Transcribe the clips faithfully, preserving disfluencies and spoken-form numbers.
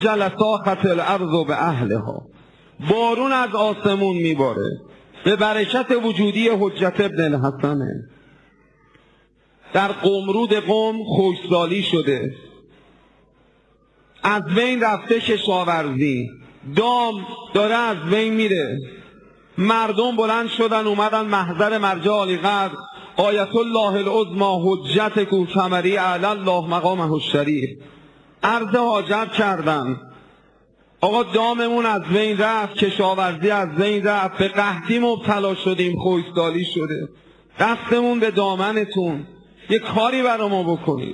جلساخت الارض به اهلها. بارون از آسمون میباره به برکت وجودی حجت ابن الحسنه. در قمرود قوم خوشسالی شده، از بین رفته کشاورزی، دام داره از بین میره. مردم بلند شدن اومدن محضر مرجع عالی قدر آیت الله العظمی حجت کوکمری علی الله مقامه الشریف عرض حاجت کردن. آقا داممون از بین رفت، کشاورزی از بین رفت، به قحطی مبتلا شدیم، خوشسالی شده، دستمون به دامنتون، یه کاری برای ما بکنید.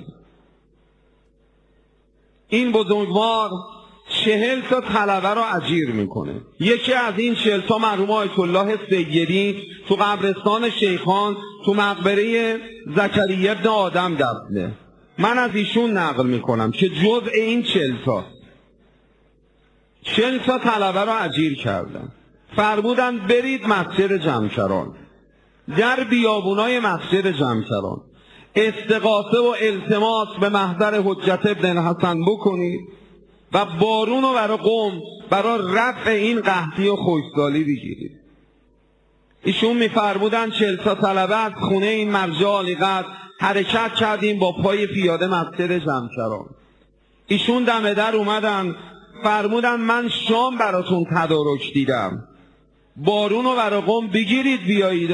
این بزرگوار چهل تا طلبه رو اجیر میکنه. یکی از این چهل تا مرحوم آیت الله سیدی تو قبرستان شیخان تو مقبره زکریا ابن آدم دفنه. من از ایشون نقل میکنم که جزء این چهل تا چهل تا طلبه رو اجیر کردن. فرمودن برید مسجد جمکران، در بیابونای مسجد جمکران استغاثه و التماس به محضر حجت ابن الحسن بکنید و بارون رو برای قوم برای رفع این قحطی و خوشسالی بگیرید. ایشون میفرمودن چهل تا طلبه از خونه این مرجع عالی قدر حرکت کردیم با پای پیاده مسجد جمکران. ایشون دم در اومدن فرمودن من شام براتون تدارک دیدم، بارون رو برای قوم بگیرید بیایید.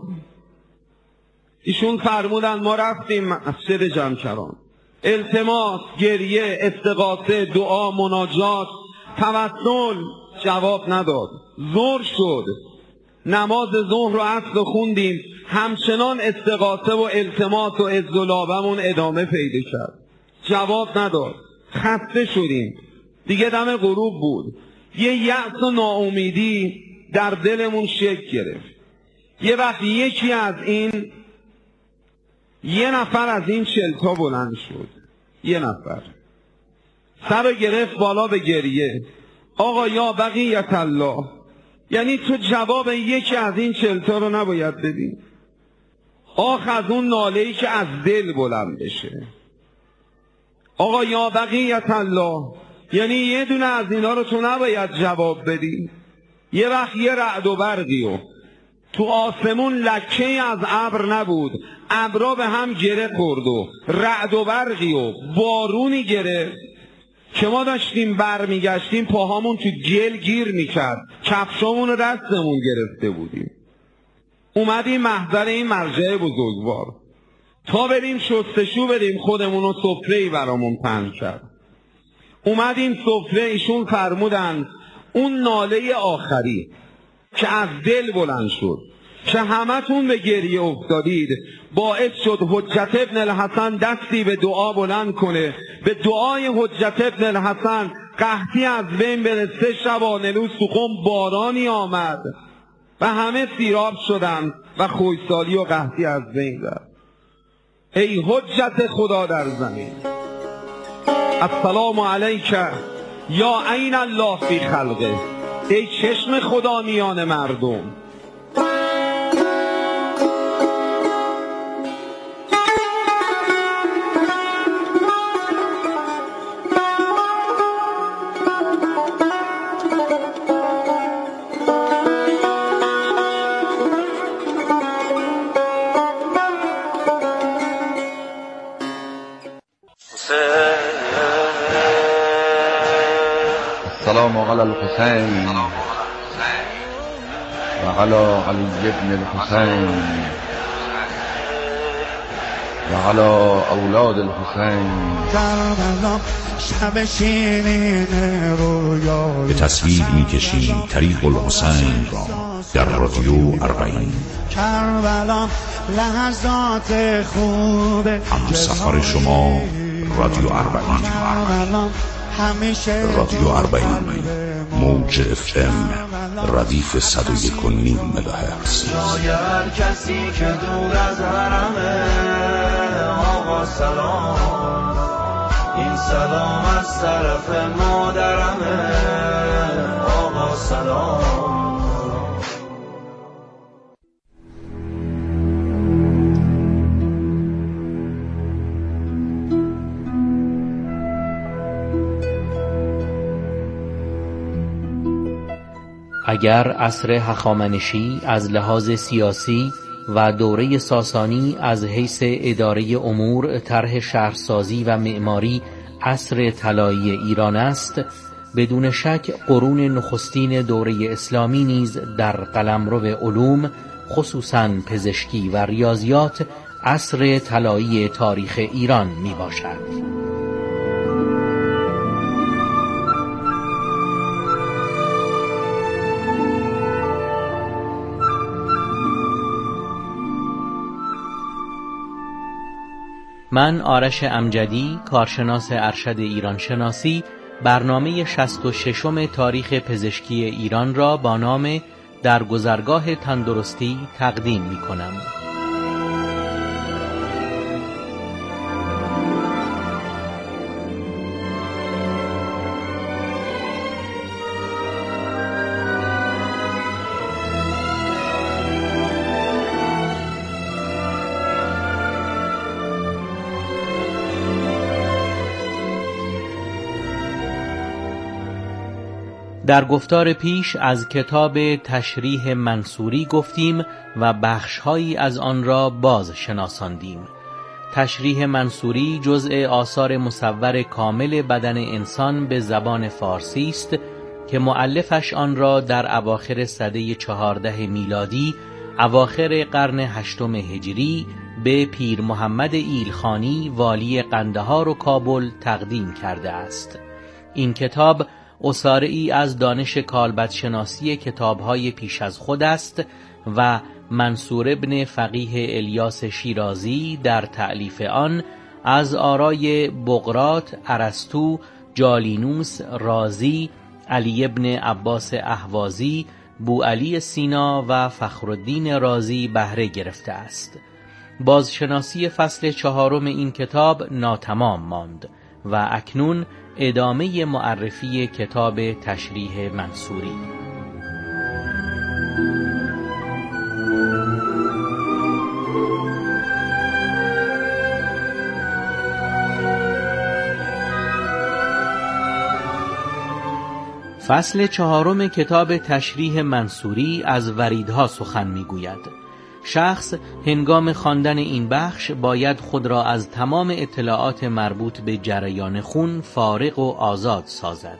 ایشون فرمودن ما رفتیم مسجد جمکران، التماس، گریه، استغاثه، دعا، مناجات، توسل، جواب نداد. ظهر شد، نماز ظهر و عصر خوندیم، همچنان استغاثه و التماس و عزالابمون ادامه پیدا کرد، جواب نداد. خسته شدیم، دیگه دم غروب بود، یه یأس و ناامیدی در دلمون شکل گرفت. یه وقت یکی از این یه نفر از این چلتا بلند شد، یه نفر سر رو گرفت بالا به گریه. آقا یا بقیت الله، یعنی تو جواب یکی از این چلتا رو نباید بدی؟ آخ از اون ناله‌ای که از دل بلند بشه. آقا یا بقیت الله، یعنی یه دونه از اینا رو تو نباید جواب بدی؟ یه وقت یه رعد و برقی و تو آسمون لکه از ابر نبود، ابرا به هم گره خورد و رعد و برقی و بارونی گرفت که ما داشتیم بر میگشتیم پاهامون تو گل گیر میکرد، کفشامون رو دستمون گرفته بودیم. اومدیم محضر این مرجع بزرگوار تا بریم شستشو بدیم خودمون و سفره‌ای برامون پهن کرد. اومدیم سفره، ایشون فرمودن اون ناله آخری که از دل بلند شد که همتون به گریه افتادید باعث شد حجت ابن الحسن دستی به دعا بلند کنه. به دعای حجت ابن الحسن قحطی از بین بره. سه شبانه روز تو قم بارانی آمد و همه سیراب شدن و خوشسالی و قحطی از بین رفت. ای حجت خدا در زمین، السلام علیک یا عین الله فی خلقه، ای چشم خدا میان مردم. السلام علی الحسین و علی علی ابن الحسین و علی اولاد الحسین. به تصویر میکشیم طریق الحسین را در رادیو اربعین. هم سفر شما رادیو اربعین. رادیو اربعین موج اف ام ردیف صد و یک و نیم مگاهرتز. هر کسی که دور از حرمه آقا سلام، این سلام از طرف مادرمه آقا سلام. اگر عصر هخامنشی از لحاظ سیاسی و دوره ساسانی از حیث اداره امور، طرح شهرسازی و معماری عصر طلایی ایران است، بدون شک قرون نخستین دوره اسلامی نیز در قلمرو علوم، خصوصاً پزشکی و ریاضیات، عصر طلایی تاریخ ایران می باشد. من آرش امجدی، کارشناس ارشد ایران شناسی، برنامه شصت و ششم تاریخ پزشکی ایران را با نام در گذرگاه تندرستی تقدیم می کنم. در گفتار پیش از کتاب تشریح منصوری گفتیم و بخش‌هایی از آن را باز شناساندیم. تشریح منصوری جزء آثار مصور کامل بدن انسان به زبان فارسی است که مؤلفش آن را در اواخر سده چهارده میلادی، اواخر قرن هشتم هجری به پیر محمد ایلخانی والی قندهار و کابل تقدیم کرده است. این کتاب اصاره‌ای از دانش کالبدشناسی کتاب‌های پیش از خود است و منصور ابن فقیه الیاس شیرازی در تألیف آن از آرای بقراط، ارسطو، جالینوس، رازی، علی ابن عباس اهوازی، بوعلی سینا و فخرالدین رازی بهره گرفته است. بازشناسی فصل چهارم این کتاب ناتمام ماند و اکنون ادامه معرفی کتاب تشریح منصوری. فصل چهارم کتاب تشریح منصوری از وریدها سخن می‌گوید. شخص هنگام خواندن این بخش باید خود را از تمام اطلاعات مربوط به جریان خون فارغ و آزاد سازد.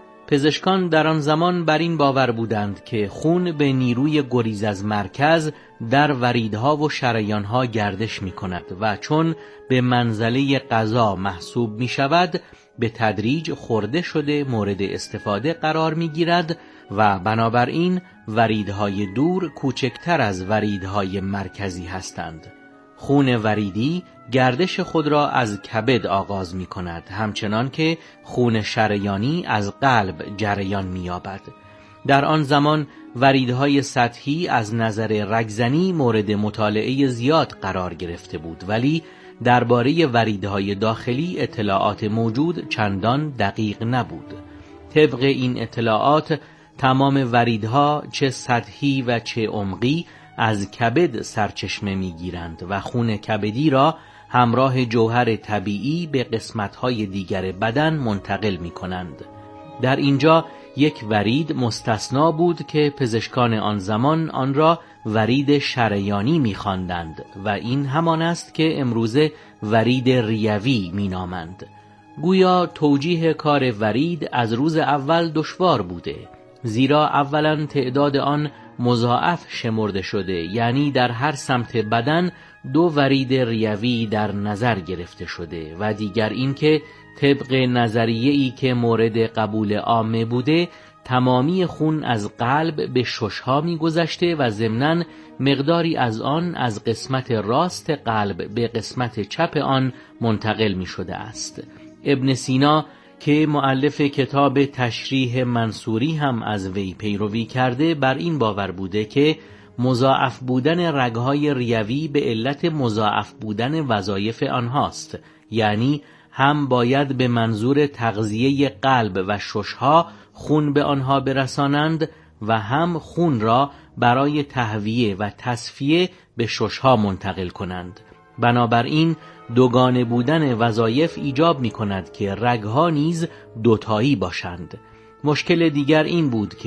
پزشکان در آن زمان بر این باور بودند که خون به نیروی گریز از مرکز در وریدها و شریانها گردش می کند و چون به منزله غذا محسوب می شود به تدریج خورده شده مورد استفاده قرار می گیرد و بنابراین وریدهای دور کوچکتر از وریدهای مرکزی هستند. خون وریدی گردش خود را از کبد آغاز می کند، همچنان که خون شریانی از قلب جریان می یابد. در آن زمان وریدهای سطحی از نظر رگزنی مورد مطالعه زیاد قرار گرفته بود، ولی درباره وریدهای داخلی اطلاعات موجود چندان دقیق نبود. طبق این اطلاعات تمام وریدها چه سطحی و چه عمقی از کبد سرچشمه میگیرند و خون کبدی را همراه جوهر طبیعی به قسمت‌های دیگر بدن منتقل می‌کنند. در اینجا یک ورید مستثنا بود که پزشکان آن زمان آن را ورید شریانی می‌خواندند و این همان است که امروزه ورید ریوی می‌نامند. گویا توجیه کار ورید از روز اول دشوار بوده، زیرا اولا تعداد آن مضاعف شمرده شده، یعنی در هر سمت بدن دو ورید ریوی در نظر گرفته شده، و دیگر اینکه طبق نظریه‌ای که مورد قبول عامه بوده تمامی خون از قلب به ششها می گذشته و ضمناً مقداری از آن از قسمت راست قلب به قسمت چپ آن منتقل می شده است. ابن سینا که مؤلف کتاب تشریح منصوری هم از وی پیروی کرده بر این باور بوده که مضاعف بودن رگهای ریوی به علت مضاعف بودن وظایف آنهاست، یعنی هم باید به منظور تغذیه قلب و ششها خون به آنها برسانند و هم خون را برای تهویه و تصفیه به ششها منتقل کنند. بنابراین دوگانه بودن وظایف ایجاب می کند که رگها نیز دوتایی باشند. مشکل دیگر این بود که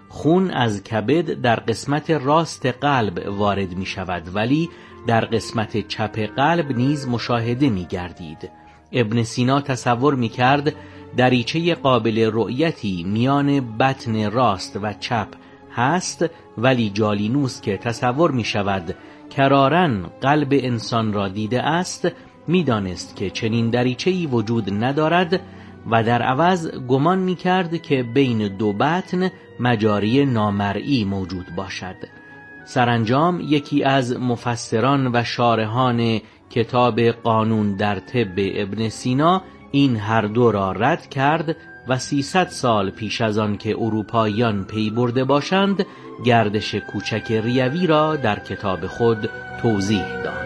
خون از کبد در قسمت راست قلب وارد می شود، ولی در قسمت چپ قلب نیز مشاهده می گردید. ابن سینا تصور می کرد دریچه قابل رؤیتی میان بطن راست و چپ هست، ولی جالینوس که تصور می شود کراراً قلب انسان را دیده است، می دانست که چنین دریچه‌ای وجود ندارد و در عوض گمان می کرد که بین دو بطن مجاری نامرئی موجود باشد. سرانجام یکی از مفسران و شارحان کتاب قانون در طب ابن سینا این هر دو را رد کرد و سیصد سال پیش از آن که اروپاییان پی برده باشند گردش کوچک ریوی را در کتاب خود توضیح داد.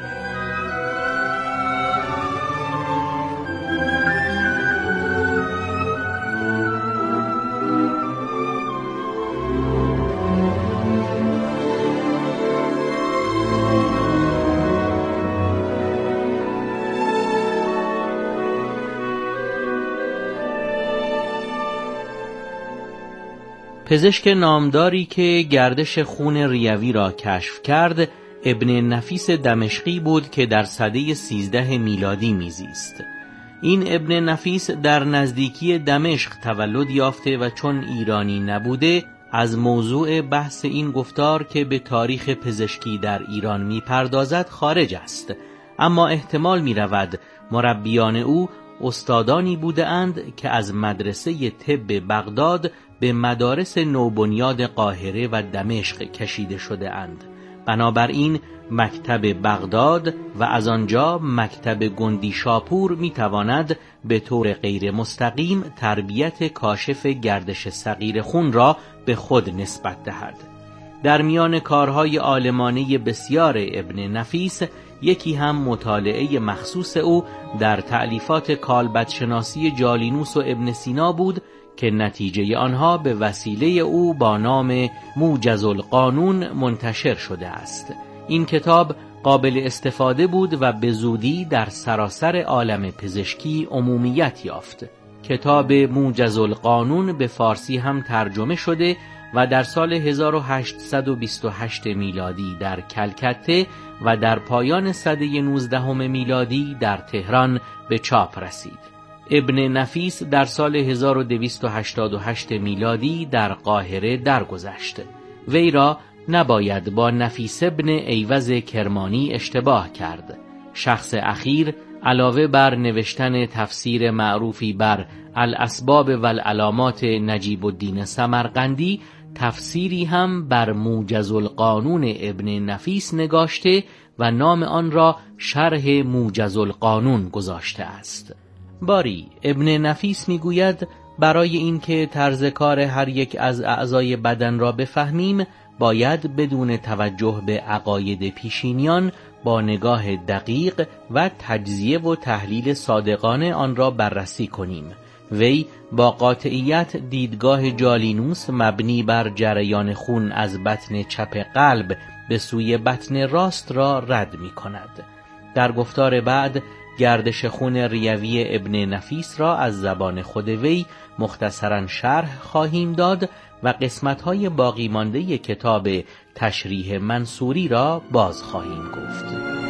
پزشک نامداری که گردش خون ریوی را کشف کرد ابن نفیس دمشقی بود که در سده سیزده میلادی میزیست. این ابن نفیس در نزدیکی دمشق تولد یافته و چون ایرانی نبوده از موضوع بحث این گفتار که به تاریخ پزشکی در ایران میپردازد خارج است، اما احتمال میرود مربیان او استادانی بوده اند که از مدرسه طب بغداد به مدارس نوبنیاد قاهره و دمشق کشیده شده اند. بنابراین مکتب بغداد و از آنجا مکتب گندی شاپور میتواند به طور غیر مستقیم تربیت کاشف گردش صغیر خون را به خود نسبت دهد. در میان کارهای عالمانه بسیار ابن نفیس یکی هم مطالعه مخصوص او در تألیفات کالبدشناسی جالینوس و ابن سینا بود که نتیجه آنها به وسیله او با نام موجز القانون منتشر شده است. این کتاب قابل استفاده بود و به زودی در سراسر عالم پزشکی عمومیت یافت. کتاب موجز القانون به فارسی هم ترجمه شده و در سال هزار و هشتصد و بیست و هشت میلادی در کلکته و در پایان سده نوزدهم میلادی در تهران به چاپ رسید. ابن نفیس در سال هزار و دویست و هشتاد و هشت میلادی در قاهره درگذشت. وی را نباید با نفیس ابن ایوز کرمانی اشتباه کرد. شخص اخیر علاوه بر نوشتن تفسیر معروفی بر الاسباب و العلامات نجیب الدین سمرقندی، تفسیری هم بر موجز القانون ابن نفیس نگاشته و نام آن را شرح موجز القانون گذاشته است. باری ابن نفیس میگوید برای اینکه طرز کار هر یک از اعضای بدن را بفهمیم باید بدون توجه به عقاید پیشینیان با نگاه دقیق و تجزیه و تحلیل صادقانه آن را بررسی کنیم. وی با قاطعیت دیدگاه جالینوس مبنی بر جریان خون از بطن چپ قلب به سوی بطن راست را رد می کند. در گفتار بعد گردش خون ریوی ابن نفیس را از زبان خود وی مختصراً شرح خواهیم داد و قسمت‌های باقی مانده کتاب تشریح منصوری را باز خواهیم گفت.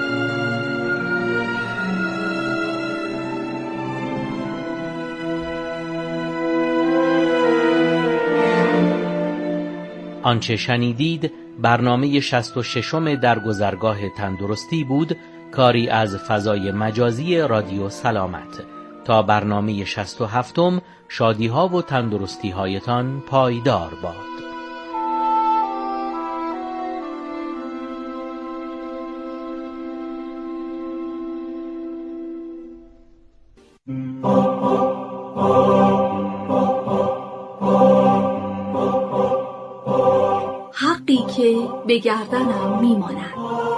آنچه شنیدید برنامه شصت و ششم در گذرگاه تندرستی بود، کاری از فضای مجازی رادیو سلامت. تا برنامه شصت و هفتم شادی ها و تندرستی هایتان پایدار باد. حقی که به گردنم میماند.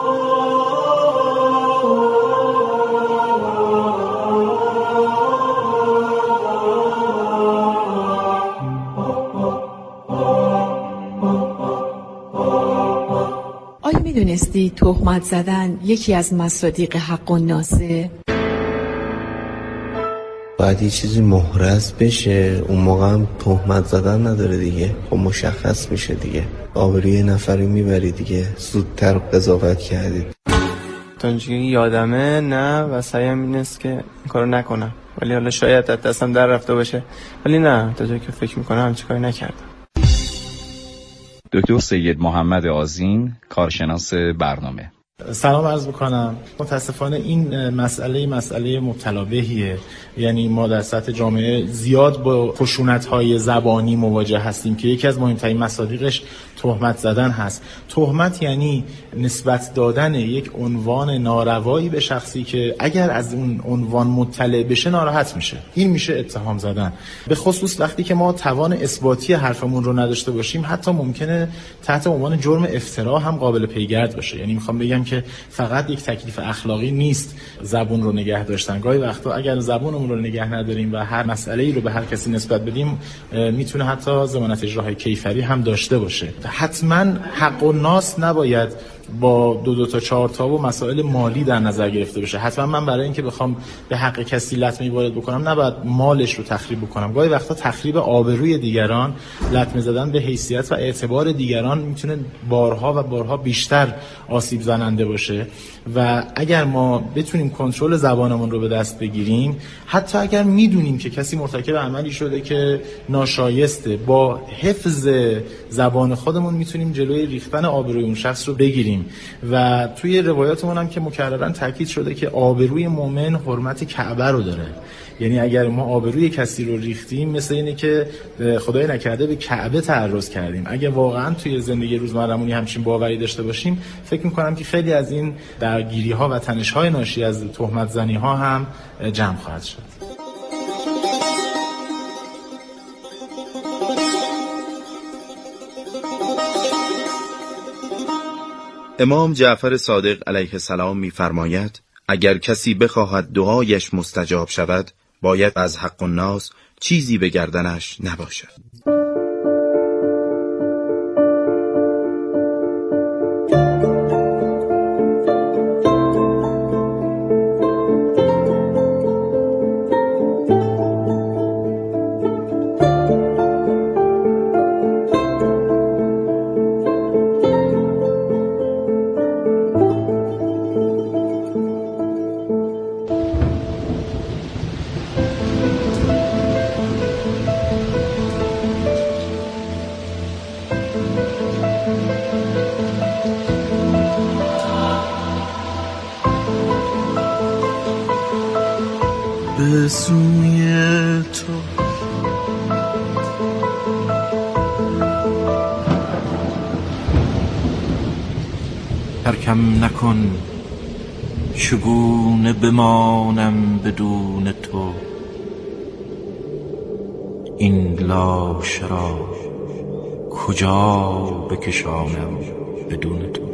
آیا میدونستی تهمت زدن یکی از مصادیق حق الناسه؟ باید یه چیزی محرز بشه، اون موقع هم تهمت زدن نداره دیگه، خب مشخص میشه دیگه، آبروی نفری میبری دیگه، زودتر قضاوت کردید. تا اینجوری یادمه نه و سعیم این است که این کارو نکنم، ولی حالا شاید از دستم در رفته باشه، ولی نه تا جایی که فکر میکنم همچین کاری نکردم. دکتر سید محمد آذین، کارشناس برنامه. سلام عرض میکنم. متاسفانه این مسئله مسئله مبتلا بهیه، یعنی ما در سطح جامعه زیاد با خشونت‌های زبانی مواجه هستیم که یکی از مهمترین مصادیقش تهمت زدن هست. تهمت یعنی نسبت دادن یک عنوان ناروایی به شخصی که اگر از اون عنوان مطلع بشه ناراحت میشه. این میشه اتهام زدن. به خصوص وقتی که ما توان اثباتی حرفمون رو نداشته باشیم، حتی ممکنه تحت عنوان جرم افترا هم قابل پیگرد باشه. یعنی میخوام بگم که فقط یک تکلیف اخلاقی نیست زبون رو نگه داشتن. گاهی وقتا اگر زبونمون رو نگه نداریم و هر مسئله‌ای رو به هر کسی نسبت بدیم، میتونه حتی ضمانت اجراهای کیفری هم داشته باشه. حتما حق و ناس نباید با دو دو تا چهار تا و مسائل مالی در نظر گرفته بشه. حتما من برای اینکه بخوام به حق کسی لطمه وارد بکنم نباید مالش رو تخریب بکنم. گاهی وقتا تخریب آبروی دیگران، لطمه زدن به حیثیت و اعتبار دیگران میتونه بارها و بارها بیشتر آسیب زننده باشه و اگر ما بتونیم کنترل زبانمون رو به دست بگیریم، حتی اگر میدونیم که کسی مرتکب عملی شده که ناشایسته، با حفظ زبان خودمون میتونیم جلوی ریختن آبروی اون شخص رو بگیریم. و توی روایاتمون هم که مکررن تاکید شده که آبروی مؤمن حرمت کعبه رو داره. یعنی اگر ما آبروی کسی رو ریختیم، مثل اینه که خدای نکرده به کعبه تعرض کردیم. اگه واقعا توی زندگی روزمره‌مون همچین باوری داشته باشیم، فکر می‌کنم که خیلی از این درگیری‌ها و تنش‌های ناشی از تهمت زنی‌ها هم جمع خواهد شد. امام جعفر صادق علیه السلام می‌فرماید اگر کسی بخواهد دعایش مستجاب شود، باید از حق الناس چیزی به گردنش نباشد. به سوی تو ترکم نکن، چگونه بمانم بدون تو، این لاشه را کجا بکشانم بدون تو.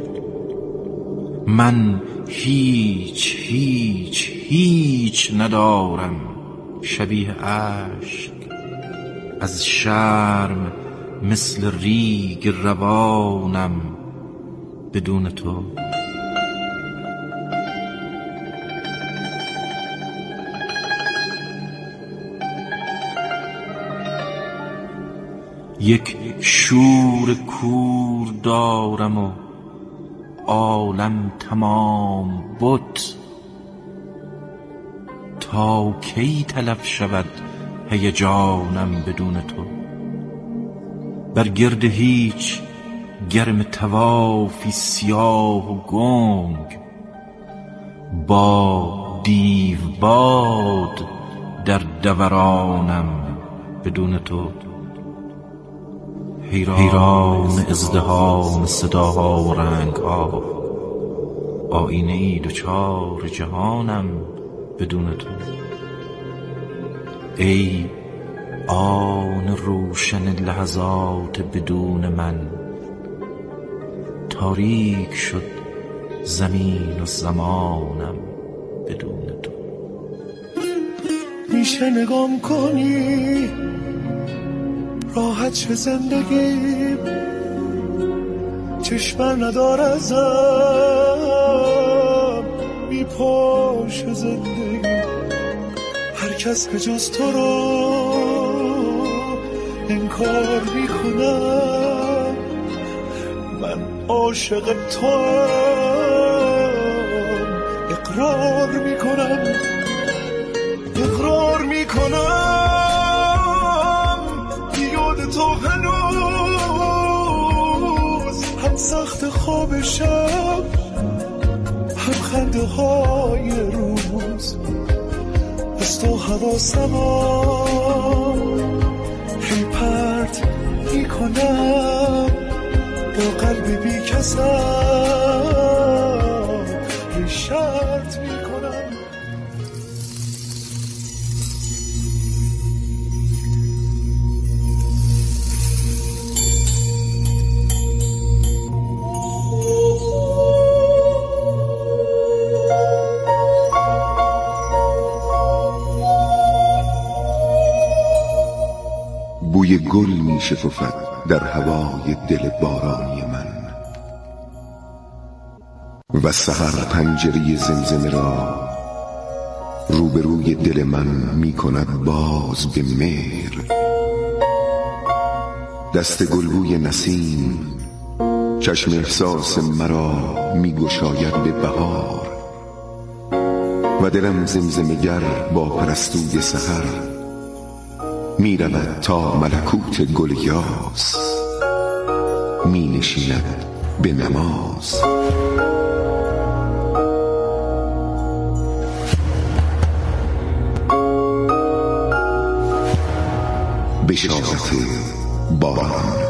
من هیچ هیچ هیچ ندارم شبیه اشک، از شرم مثل ریگ روانم بدون تو. یک شور کور دارم و عالم تمام بت، تا کی تلف شود هیجانم بدون تو. بر گرد هیچ گرم طوافی سیاه و گنگ، با دیو باد در دورانم بدون تو. حیران ازدحام صداها و رنگها، آینه ای دوچار جهانم بدون تو. ای آن روشن لحظات بدون من، تاریک شد زمین و زمانم بدون تو. میشه نگام کنی راحت چه زندگی، چشمم ندار ازم میپاشه زندگی. هر کس به جز تو رو انکار میکنم. من عاشق توام، اقرار میکنم اقرار میکنم یاد تو هنوز هم سخت خواب شب هم خنده های روز. از تو حواسمو هی پرت میکنم با قلب بی کسم هی شرط میکنم. بوی گل می شکفد در هوای دل بارانی من و سحر پنجره زمزمه را روبروی دل من می کند باز به مهر. دست گلبوی نسیم چشم احساس مرا می گشاید به بهار و دلم زمزمه گر با پرستوی سحر می رود تا ملکوت گل یاس می نشیند به نماز. بشارت باران.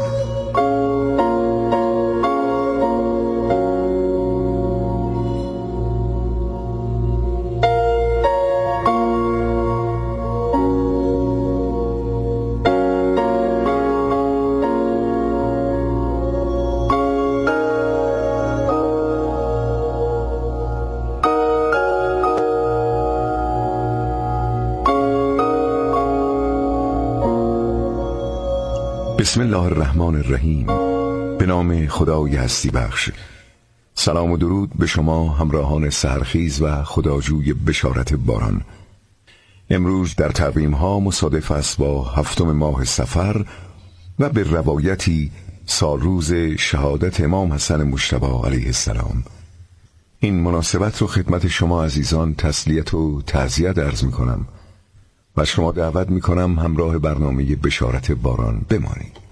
بسم الله الرحمن الرحیم. به نام خدای هستی بخش. سلام و درود به شما همراهان سحرخیز و خداجوی بشارت باران. امروز در تقویم ها مصادف است با هفتم ماه صفر و به روایتی سالروز شهادت امام حسن مجتبی علیه السلام. این مناسبت رو خدمت شما عزیزان تسلیت و تعزیت عرض می کنم و شما دعوت می کنم همراه برنامه بشارت باران بمانید.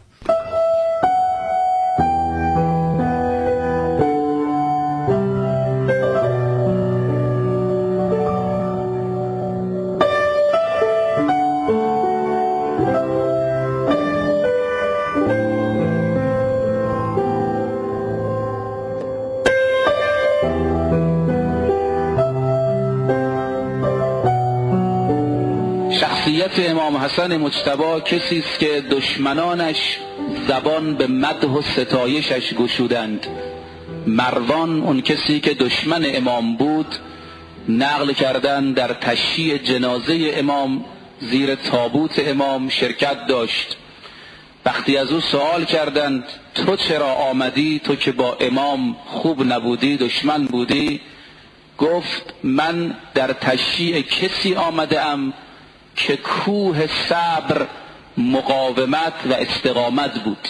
شخصیت امام حسن مجتبی کسی است که دشمنانش زبان به مدح و ستایشش گشودند. مروان، اون کسی که دشمن امام بود، نقل کردن در تشییع جنازه امام زیر تابوت امام شرکت داشت. وقتی از او سوال کردند تو چرا آمدی، تو که با امام خوب نبودی، دشمن بودی، گفت من در تشییع کسی آمده ام که کوه صبر، مقاومت و استقامت بود.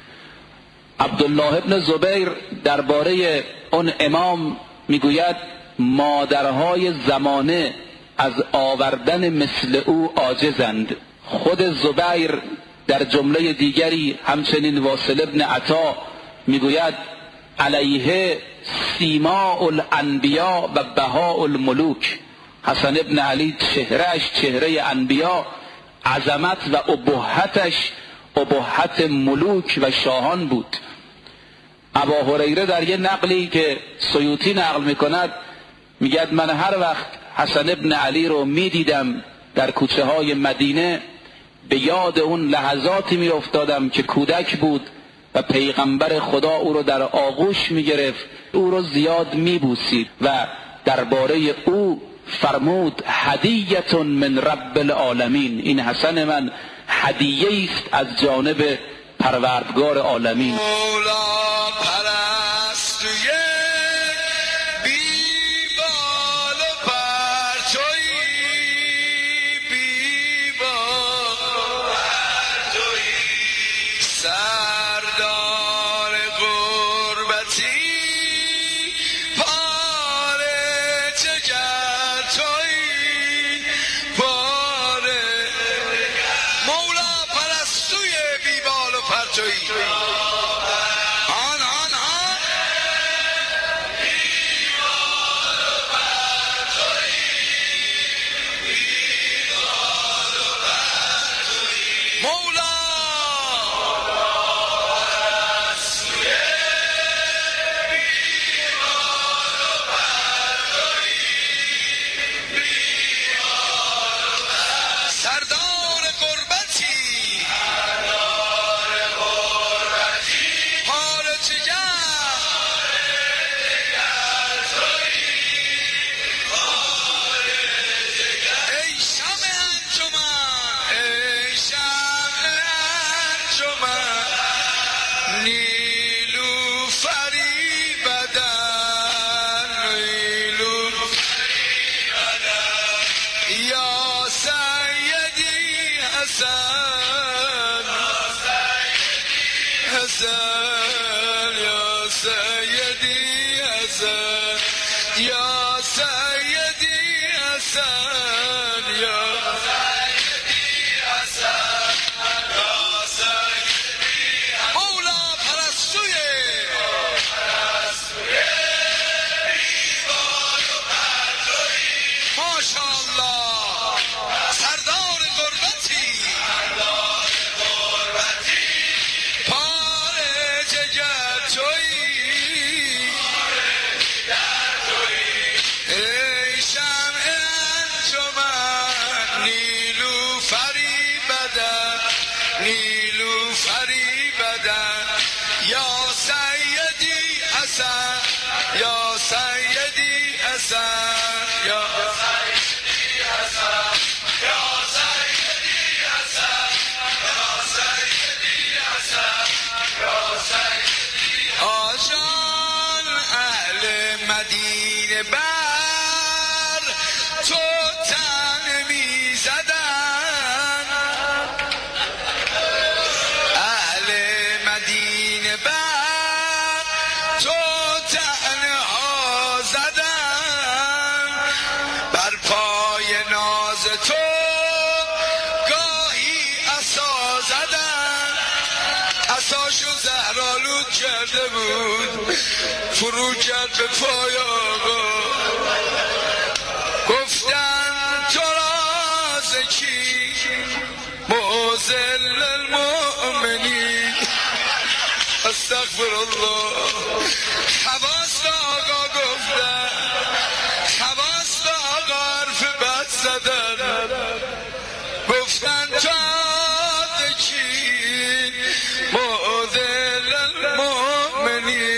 عبدالله ابن زبیر درباره اون امام میگوید مادرهای زمانه از آوردن مثل او عاجزند. خود زبیر در جمله دیگری همچنین واصل ابن عطا میگوید علیه سیماء الانبیاء و بهاء الملوک. حسن ابن علی چهرهش چهره انبیا، عظمت و ابهتش ابهت ملوک و شاهان بود. ابا هریره در یه نقلی که سیوطی نقل میکند میگد من هر وقت حسن ابن علی رو میدیدم در کوچه های مدینه به یاد اون لحظاتی میافتادم که کودک بود و پیغمبر خدا او رو در آغوش میگرفت، او رو زیاد میبوسید و درباره او فرمود هدیه من رب العالمین. این حسن من هدیه است از جانب پروردگار عالمین. بی بال و پرچوی بی سردار غربتی پاره جگر تویی پاره مولا پرستوی بیبال و پرتویی آن آن آن بیبال و پرتویی بیبال و پرتویی مولا مدینه بر تو تن می زدن اهل مدینه بر تو تنها زدن بر پای ناز تو گاهی عصا زدن عصاشو زهرآلود کرده بود فرو کرد به پای آقا گفتن تو راز کی معضل المؤمنین استغفر الله حواس به آقا گفتن حواس به آقا حرف بد زدن گفتن تو راز کی معضل المؤمنین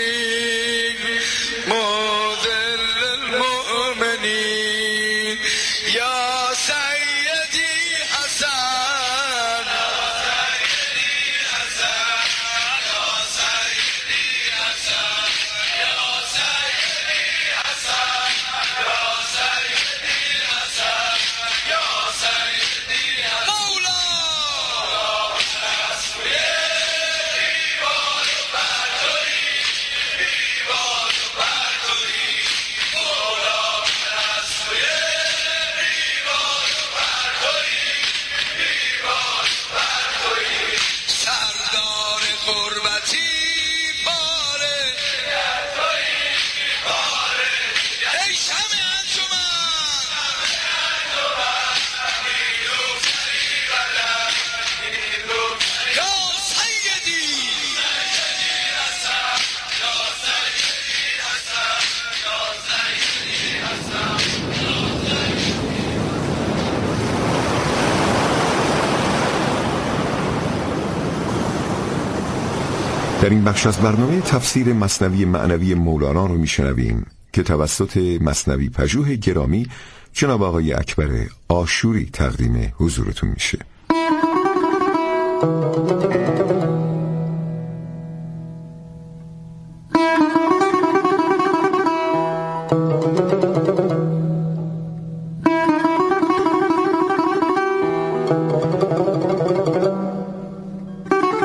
در این بخش از برنامه تفسیر مثنوی معنوی مولانا رو میشنویم که توسط مثنوی پژوه گرامی جناب آقای اکبر عاشوری تقدیم حضورتون میشه.